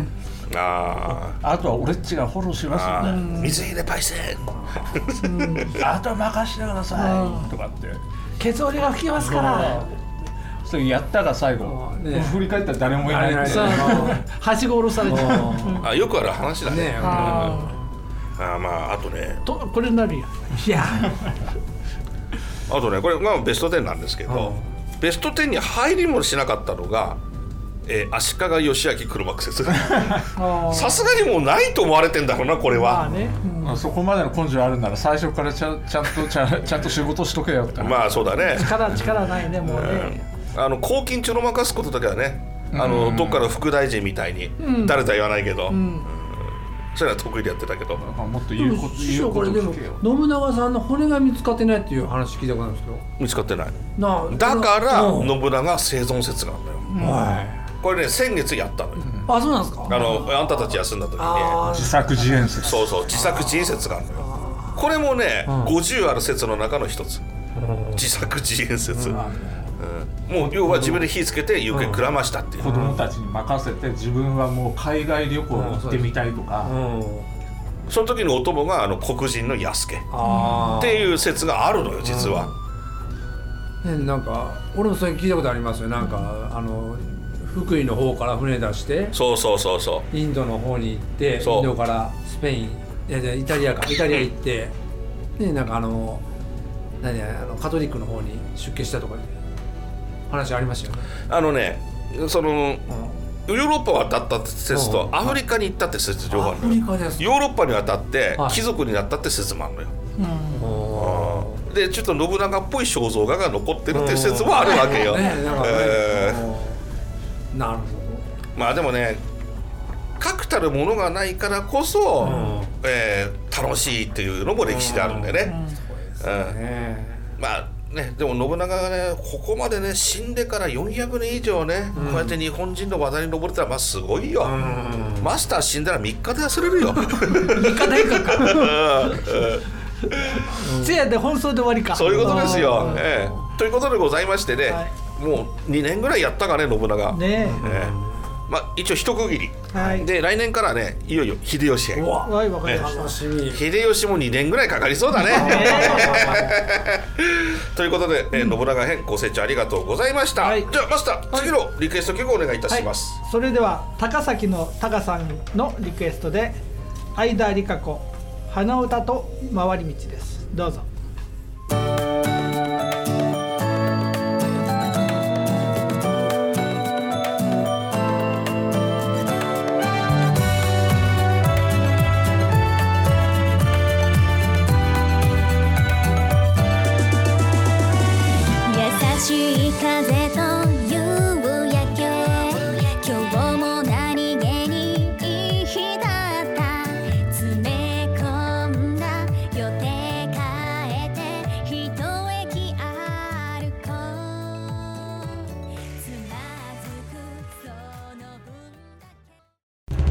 あとは俺っちがフォローしますんで、 水入れパイセンあとは任してくださいとかってケツ折りが吹きますからそれやったが最後、振り返ったら誰もいないって、 はしご下ろされてよくある話だね。まああとねこれになるよ。いやあとねこれがベスト10なんですけど、ベスト10に入りもしなかったのが、足利義明車苦節さすがにもうないと思われてんだろうなこれは。 そこまでの根性あるなら最初からちゃんと仕事しとけよって。 まあそうだね。 力ないねもうね。 公金ちょろまかすことだけはね、どっかの副大臣みたいに、誰とは言わないけど、それは得意でやってたけど。 もっと言うこと師匠これでも信長さんの骨が見つかってないっていう話聞いたことあるんですけど。 見つかってない。だから信長生存説があるんだよ。これね先月やったのよ。 あ、そうなんですか。 あんたたち休んだ時に自作自演説。 そう自作自演説があるのよ。これもね、50ある説の中の一つ。自作自演説。もう要は自分で火つけて行方くらましたっていう、 子供たちに任せて自分はもう海外旅行に行ってみたいとか、 その時のお供が黒人の安家っていう説があるのよ実は。 なんか俺もそれ聞いたことありますよ。なんか福井の方から船出してそうインドの方に行ってインドからスペインイタリア行ってでなんかカトリックの方に出家したとか話ありましたよね。 そのヨーロッパ渡ったって説とアフリカに行ったって説両方あるのよ。ヨーロッパに渡って貴族になったって説もあるのよ。でちょっと信長っぽい肖像画が残ってるっていう説もあるわけよ。 なるほど。 まあでもね確たるものがないからこそ、楽しいっていうのも歴史であるんでね。まあね、でも信長がねここまでね死んでから400年以上ね、こうやって日本人の話題に上れたらまあすごいよ。マスター死んだら3日で忘れるよ。 3日でいくか。せやで放送で終わりか。 そういうことですよ。ということでございましてね、もう2年ぐらいやったかね信長。まあ一応一区切り、で来年からねいよいよ秀吉編。秀吉も2年ぐらいかかりそうだね。ということで、信長編ご清聴ありがとうございました。じゃあマスター、次のリクエスト曲をお願いいたします。 それでは高崎のタカさんのリクエストで相田理香子花歌と回り道です。どうぞ。 風と夕焼け今日も何気にいい日だった詰め込んだ予定変えて一駅歩こうつまずくその分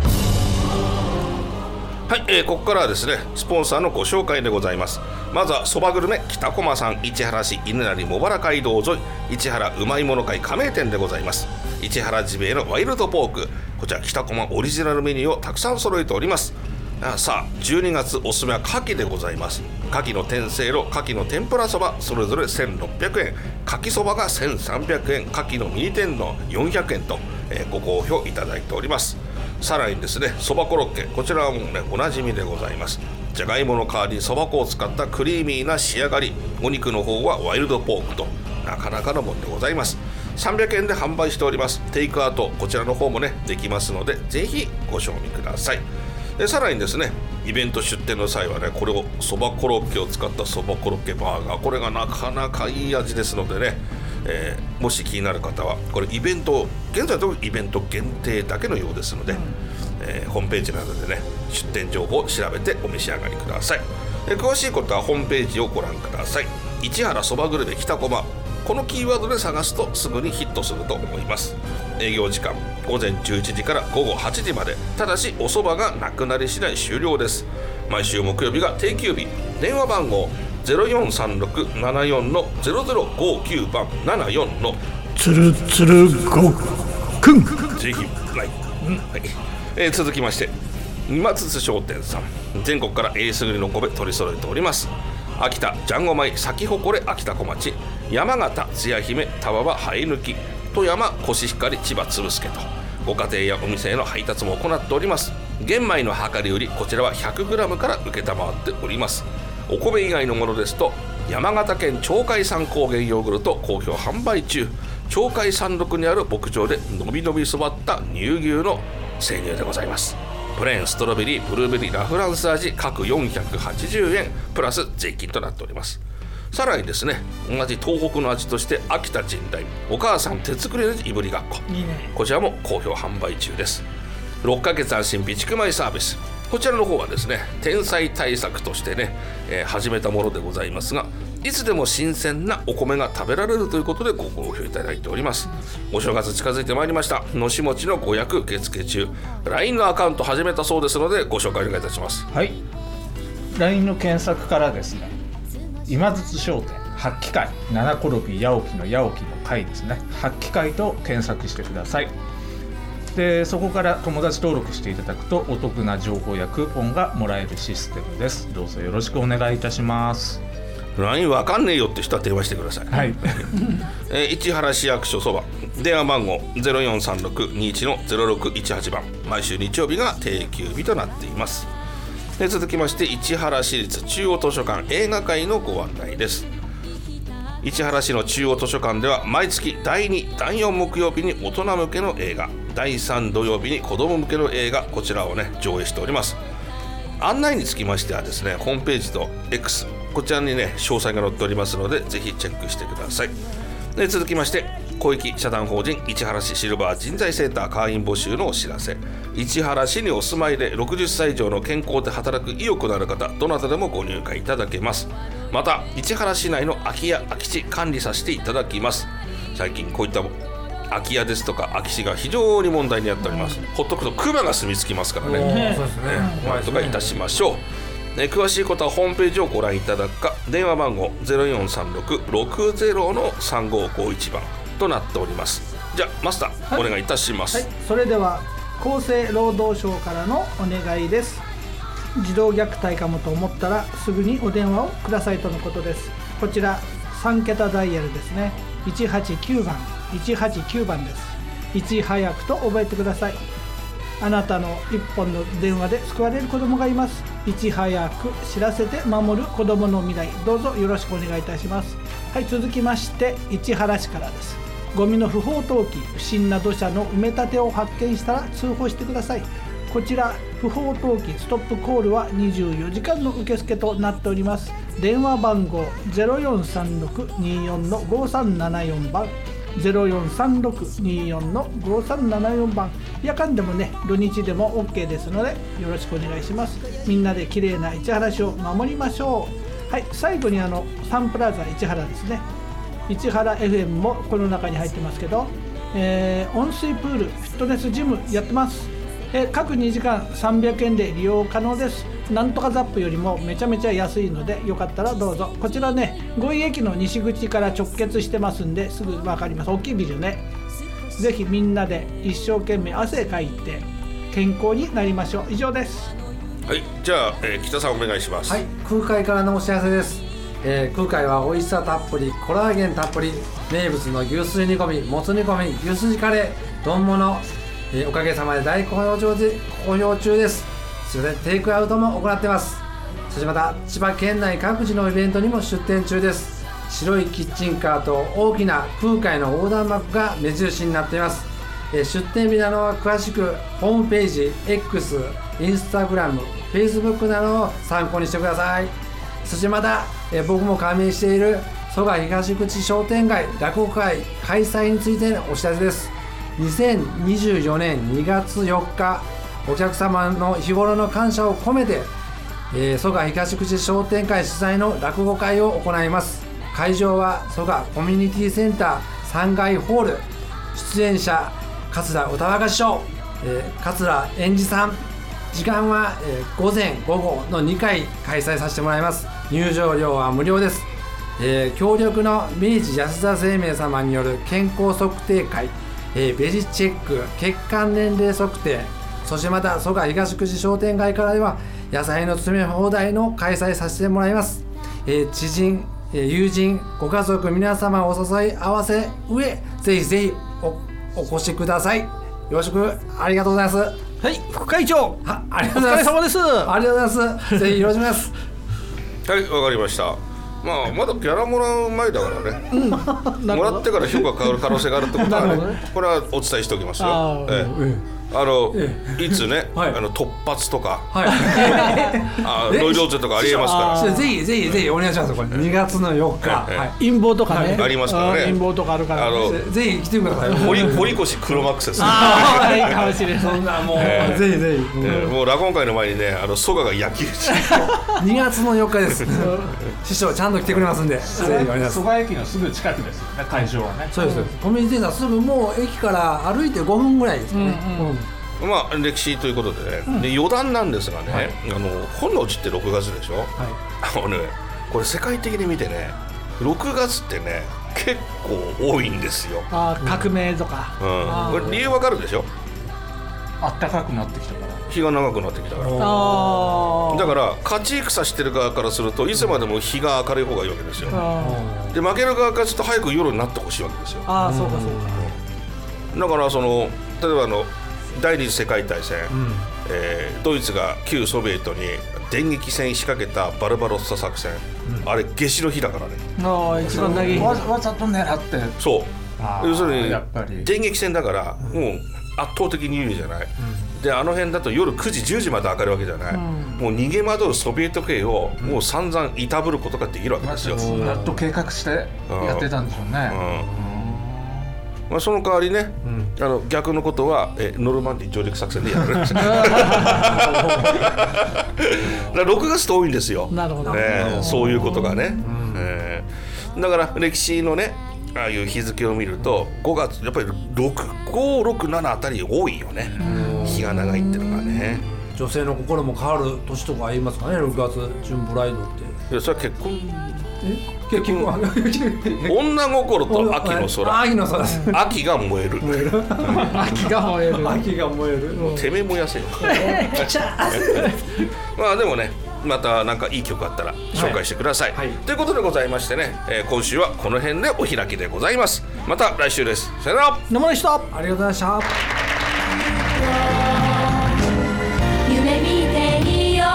はい、ここからはですねスポンサーのご紹介でございます。まずはそばグルメ北駒さん、市原市犬成茂原街道沿い市原うまいもの会加盟店でございます。市原ジビエのワイルドポーク、こちら北駒オリジナルメニューをたくさん揃えております。さあ12月おすすめは牡蠣でございます。牡蠣の天せいろ、牡蠣の天ぷらそばそれぞれ1600円、牡蠣そばが1300円、牡蠣のミニ天の400円と、ご好評いただいております。さらにですねそばコロッケ、こちらはもうねおなじみでございます。じゃがいもの代わりにそば粉を使ったクリーミーな仕上がり、お肉の方はワイルドポークとなかなかのもんでございます。300円で販売しております。テイクアウトこちらの方もねできますのでぜひご賞味ください。さらにですねイベント出店の際はねこれをそばコロッケを使ったそばコロッケバーガー、これがなかなかいい味ですのでね、もし気になる方はこれイベント現在のイベント限定だけのようですので、ホームページなどでね出店情報を調べてお召し上がりください。詳しいことはホームページをご覧ください。市原そばグルメ北駒、このキーワードで探すとすぐにヒットすると思います。営業時間午前11時から午後8時まで、ただしおそばがなくなり次第終了です。毎週木曜日が定休日、電話番号 043674-0059 番74のつるつるごくん、 ぜひライン、はい続きまして今津商店さん、全国からえりすぐりの米取り揃えております。秋田ジャンゴ米咲き誇れ秋田小町、山形つや姫たわば生え抜き、富山コシヒカリ千葉つぶすけとご家庭やお店への配達も行っております。玄米の量り売り、こちらは 100g から承っております。お米以外のものですと山形県鳥海山高原ヨーグルト好評販売中。鳥海山麓にある牧場でのびのび育った乳牛の生乳でございます。プレーン、ストロベリー、ブルーベリー、ラフランス味各480円プラス税金となっております。さらにですね、同じ東北の味として秋田神代お母さん手作りのいぶりがっこ、 いいね、 こちらも好評販売中です。6ヶ月安心備蓄米サービス、こちらの方はですね天災対策としてね、始めたものでございますが、いつでも新鮮なお米が食べられるということでご好評いただいております。お正月近づいてまいりました。のしもちのご予約受付中、 LINE のアカウント始めたそうですのでご紹介お願いいたします。 はい、 LINE の検索からですね、今津商店発揮会、七転び八起きの八起きの会ですね、発揮会と検索してください。でそこから友達登録していただくとお得な情報やクーポンがもらえるシステムです。どうぞよろしくお願いいたします。 LINE わかんねえよって人は電話してください。 はい市原市役所そば、電話番号 043621-0618 番、毎週日曜日が定休日となっています。続きまして市原市立中央図書館映画会のご案内です。市原市の中央図書館では毎月第2、第4木曜日に大人向けの映画、第3土曜日に子ども向けの映画、こちらをね上映しております。案内につきましてはですね、ホームページと X、 こちらにね詳細が載っておりますのでぜひチェックしてください。続きまして公益社団法人市原市シルバー人材センター会員募集のお知らせ。市原市にお住まいで60歳以上の健康で働く意欲のある方、どなたでもご入会いただけます。また市原市内の空き家空き地管理させていただきます。最近こういった空き家ですとか空き地が非常に問題になっております。ほっとくとクマが住み着きますからね、 そうですね、 なんとかいたしましょう。詳しいことはホームページをご覧いただくか、電話番号 0436-60-3551 番となっております。じゃあマスター、はい、お願いいたします。 はい、それでは厚生労働省からのお願いです。児童虐待かもと思ったらすぐにお電話をくださいとのことです。こちら3桁ダイヤルですね、189番189番です。いち早くと覚えてください。あなたの一本の電話で救われる子どもがいます。いち早く知らせて守る子どもの未来、どうぞよろしくお願いいたします。はい、続きまして市原市からです。ゴミの不法投棄、不審な土砂の埋め立てを発見したら通報してください。こちら不法投棄ストップコールは24時間の受付となっております。電話番号 043624-5374 番 043624-5374 番、夜間でもね土日でも OK ですのでよろしくお願いします。みんなで綺麗な市原市を守りましょう。はい、最後にサンプラザ市原ですね、市原 FM もこの中に入ってますけど、温水プールフィットネスジムやってます。各2時間300円で利用可能です。なんとかザップよりもめちゃめちゃ安いのでよかったらどうぞ。こちらね五井駅の西口から直結してますんですぐ分かります。大きいビルね。ぜひみんなで一生懸命汗かいて健康になりましょう。以上です。 はい、じゃあ、北さんお願いします。 はい、空海からのお知らせです。空海は美味しさたっぷり、コラーゲンたっぷり、名物の牛すじ煮込み、もつ煮込み、牛すじカレー、丼物、おかげさまで大好評中です。すいません、テイクアウトも行ってます。そしてまた千葉県内各地のイベントにも出店中です。白いキッチンカーと大きな空海の横断幕が目印になっています。出店日などは詳しくホームページ、X、Instagram、Facebook などを参考にしてください。そしてまた僕も加盟している蘇我東口商店街落語会開催についてのお知らせです。2024年2月4日、お客様の日頃の感謝を込めて、蘇我東口商店会主催の落語会を行います。会場は蘇我コミュニティセンター3階ホール。出演者桂歌若師匠、桂円二さん。時間は、午前午後の2回開催させてもらいます。入場料は無料です。協力の明治安田生命様による健康測定会、ベジチェック血管年齢測定、 そしてまた蘇我東口商店街からでは野菜の詰め放題の開催させてもらいます。知人、友人、ご家族皆様お誘い合わせ上、ぜひぜひ お越しください。よろしくありがとうございます。 はい、副会長、 ありがとうございます。 お疲れ様です。 ありがとうございます。ぜひよろしくお願いします。 はい、わかりました。まだギャラもらう前だからね、もらってから評価変わる可能性があるってことはね、これはお伝えしておきますよ。いつね、突発とか、ノイローゼとかありえますから、 ぜひぜひぜひお願いします。これ2月の4日、 陰謀とかね、 ありますからね。 陰謀とかあるから、 ぜひ来てください。 堀越黒幕説。 いいかもしれない。そんなもうぜひぜひ。 もう落語会の前にね、蘇我が焼き討ち。 2月の4日です。師匠ちゃんと来てくれますんで。 蘇我駅のすぐ近くですよね、会場はね。 そうです。コミュニティセンターすぐもう駅から歩いて5分ぐらいですかね。 歴史ということでね、で余談なんですがね、本能寺って6月でしょ。これ世界的に見てね、6月ってね結構多いんですよ。 革命とか。 これ理由わかるでしょ。 暖かくなってきたから、 日が長くなってきたから。だから勝ち戦してる側からするといつまでも日が明るい方がいいわけですよ。で負ける側からすると早く夜になってほしいわけですよ。 そうかそうか。 だから例えば第二次世界大戦、ドイツが旧ソビエトに電撃戦仕掛けたバルバロッサ作戦、あれ夏至の日だからね。 一番長い。 わざと狙って。 そう。要するにやっぱり電撃戦だからもう圧倒的に有利じゃない。であの辺だと夜9時10時まで明るいわけじゃない。もう逃げ惑うソビエト兵をもう散々いたぶることができるわけですよ。 やっと計画してやってたんでしょうね。 その代わりね、逆のことはノルマンディー上陸作戦でやられました。6月と多いんですよ。 なるほど。 そういうことがね。だから歴史のね、ああいう日付を見ると5月やっぱり5、6、7あたり多いよね。日が長いっていうのがね。 女性の心も変わる年とか言いますかね。6月ジュンブライドって。 いやそれは結婚。女心と秋の空。 秋の空。 秋が燃える。 秋が燃える。 秋が燃える。 てめえ燃やせよ。でもね、またなんかいい曲あったら紹介してください。ということでございましてね、今週はこの辺でお開きでございます。また来週です。さよなら。 野村でした。 ありがとうございました。 夢見ていよう。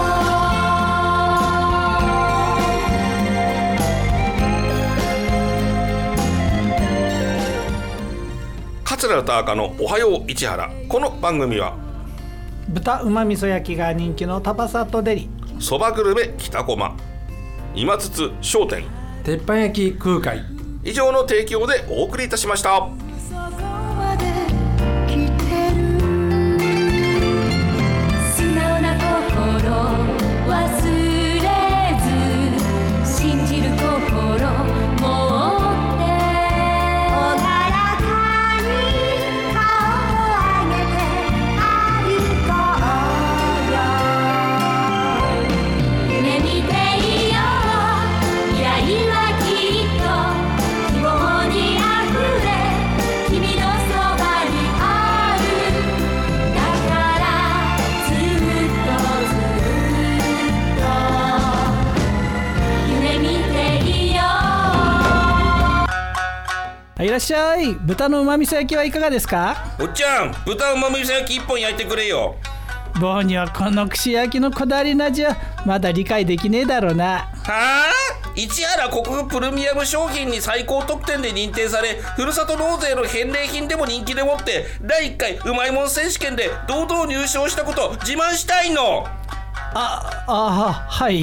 桂田赤のおはよう市原。この番組は豚うま味噌焼きが人気のタパサットデリ、 そばグルメ北駒、今津商店、 鉄板焼き空海、 以上の提供でお送りいたしました。 素直な心忘れず、信じる心持って朗らかに顔を上げて歩こうよ。夢見ていよう。未来はきっと希望にあふれ、君のそばにある。だからずっと夢見ていよう。 いらっしゃい。豚のうま味噌焼きはいかがですか。 おっちゃん、豚うま味噌焼き1本焼いてくれよ。 棒にはこの串焼きのこだわりの味はまだ理解できねえだろうな。 はあ、市原国府プレミアム商品に最高得点で認定され、ふるさと納税の返礼品でも人気でもって、第1回うまいもん選手権で堂々入賞したこと自慢したいの。 はい。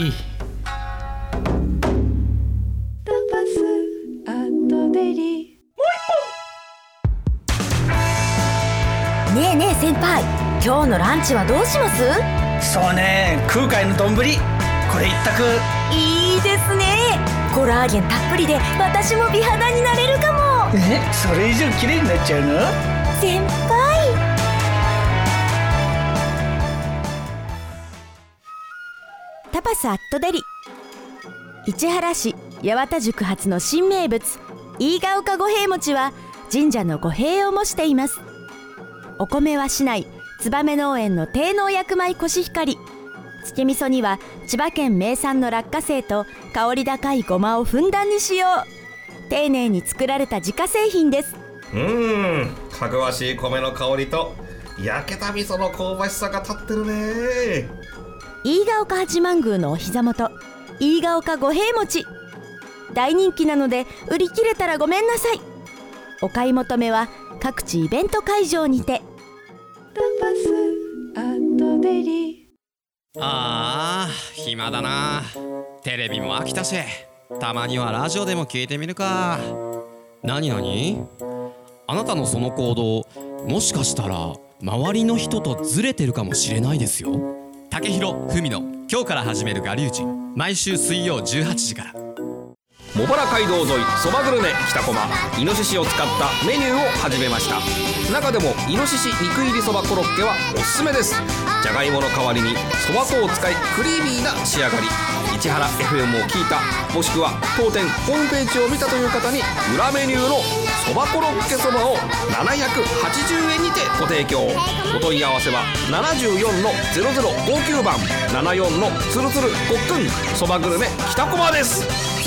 タパスアットデリ。 ねえねえ先輩、今日のランチはどうします？ そうね、空海の丼、これ一択。 いいですね。コラーゲンたっぷりで私も美肌になれるかも。 それ以上綺麗になっちゃうの？ 先輩。タパスアットデリ。市原市八幡宿発の新名物飯ヶ丘五平餅は神社の五平を模しています。お米は市内燕農園の低農薬米コシヒカリ。つけ味噌には千葉県名産の落花生と香り高いごまをふんだんに使用。丁寧に作られた自家製品です。 かぐわしい米の香りと焼けた味噌の香ばしさが立ってるね。 飯ヶ岡八幡宮のお膝元、飯ヶ岡五平餅。大人気なので売り切れたらごめんなさい。お買い求めは各地イベント会場にて。 あー暇だな。テレビも飽きたし、たまにはラジオでも聞いてみるか。何あなたのその行動、もしかしたら周りの人とずれてるかもしれないですよ。竹広文の今日から始める我流人、毎週水曜18時から。 茂原街道沿いそばグルメ北駒、イノシシを使ったメニューを始めました。中でもイノシシ肉入りそばコロッケはおすすめです。じゃがいもの代わりにそば粉を使いクリーミーな仕上がり。市原 FM を聞いた、もしくは当店ホームページを見たという方に裏メニューのそばコロッケそばを780円にてご提供。お問い合わせは74-0059番74のつるつるごっくんそばグルメ北駒です。